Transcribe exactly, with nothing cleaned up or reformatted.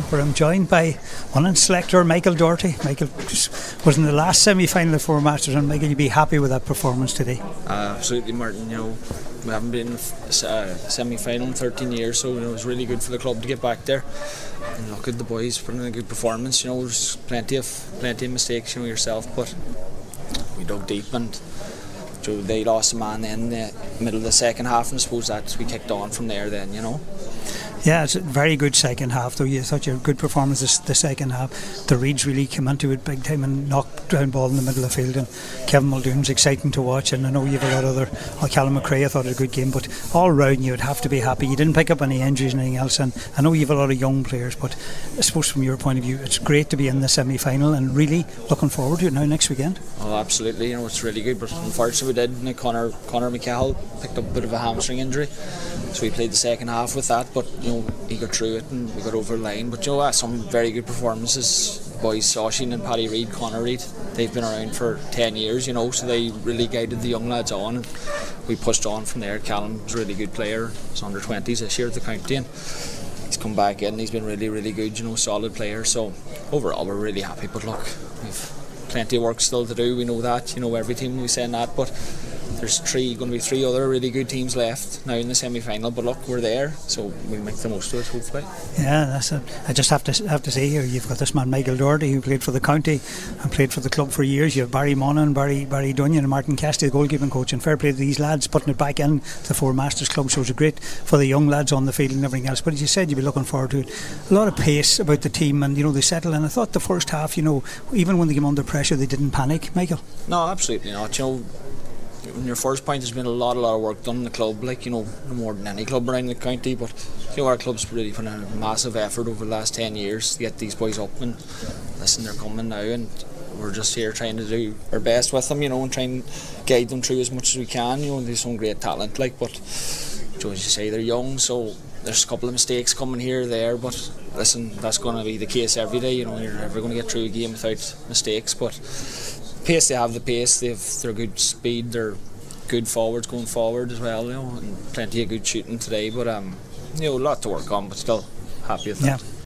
where I'm joined by one and selector Michael Doherty. Michael was in the last semi-final of Four Masters, and Michael, you'd be happy with that performance today? Uh, absolutely, Martin. You know, we haven't been in a semi-final in thirteen years, so you know, it was really good for the club to get back there. And look at the boys putting in a good performance. You know, there's plenty of plenty of mistakes, you know yourself, but we dug deep and so they lost a man then in the middle of the second half, and I suppose that we kicked on from there then, you know. Yeah, it's a very good second half though. You thought you had a good performance this, the second half. The Reeds really came into it big time and knocked down ball in the middle of the field, and Kevin Muldoon's exciting to watch, and I know you have a lot of other oh, Callum McRae I thought had a good game, but all round you would have to be happy. You didn't pick up any injuries or anything else, and I know you have a lot of young players, but I suppose from your point of view it's great to be in the semi-final and really looking forward to it now next weekend. Oh, absolutely, you know, it's really good, but unfortunately we did. You know, Conor, Conor McCahill picked up a bit of a hamstring injury, so we played the second half with that, but you know, he got through it and we got over the line. But you know, some very good performances. The boys Saoirse and Paddy Reid, Conor Reid, they've been around for ten years, you know, so they really guided the young lads on, and we pushed on from there. Callum's a really good player. He's under twenties this year at the county, and he's come back in. He's been really, really good, you know, solid player. So overall we're really happy, but look, we've plenty of work still to do, we know that, you know, every team will be saying that, but there's three going to be three other really good teams left now in the semi-final. But look, we're there, so we'll make the most of it, hopefully. Yeah, that's it. I just have to have to say here, you've got this man Michael Doherty who played for the county and played for the club for years. You have Barry Monaghan, Barry Barry Dunyan and Martin Casty, the goalkeeping coach, and fair play to these lads putting it back in the Four Masters club. So it's great for the young lads on the field and everything else. But as you said, you'd be looking forward to it. A lot of pace about the team, and you know, they settle in. I thought the first half, you know, even when they came under pressure, they didn't panic. Michael? No, absolutely not. You know, on your first point, there's been a lot, a lot of work done in the club, like, you know, no more than any club around the county. But you know, our club's really put in a massive effort over the last ten years to get these boys up. And listen, they're coming now, and we're just here trying to do our best with them, you know, and try and guide them through as much as we can. You know, there's some great talent, like, but you know, as you say, they're young, so there's a couple of mistakes coming here or there. But listen, that's going to be the case every day. You know, you're never going to get through a game without mistakes. But pace, they have the pace, they've they're good speed, they're good forwards going forward as well, you know, and plenty of good shooting today. But um, you know, a lot to work on, but still happy with that. Yeah.